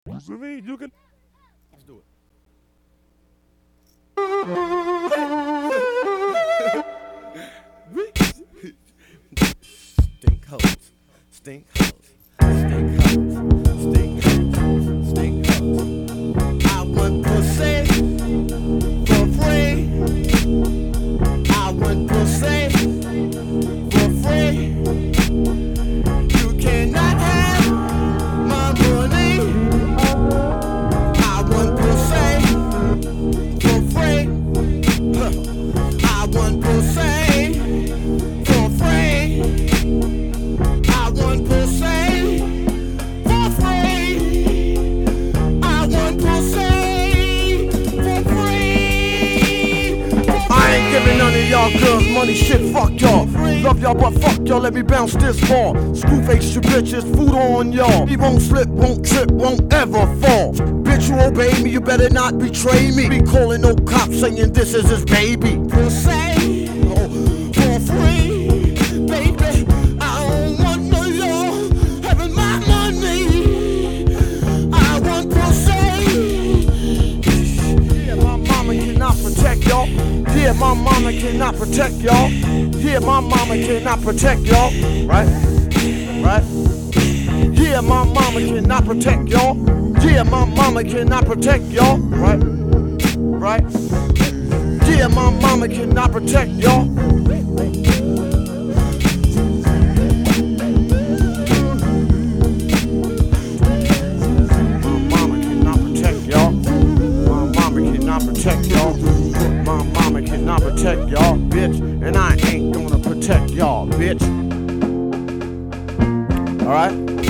You can. Let's do it. Stink hoes, stink hoes, stink hoes, stink hoes, stink hoes. I want pussy for free. I want pussy for free. You cannot have my money. I want pussy for free. I want pussy for free. I want pussy for free. I want pussy for free. I ain't giving none of y'all girls money, shit, fuck y'all. Love y'all, but fuck y'all, let me bounce this ball. Screw face your bitches, food on y'all. He won't slip, won't trip, won't ever fall. Bitch, you obey me, you better not betray me. Be calling no cops saying this is his baby. Pussy for free, baby. I don't want no law having my money. I want pussy. Yeah, my mama cannot protect y'all. Yeah, my mama cannot protect y'all. Yeah, my mama cannot protect y'all. Right? Right? Yeah, my mama cannot protect y'all. Yeah, my mama cannot protect y'all. Right? Right? Yeah, my mama cannot protect y'all. My mama cannot protect y'all. My mama cannot protect y'all. My mama cannot protect y'all, bitch. And I ain't gonna protect y'all, bitch. Alright?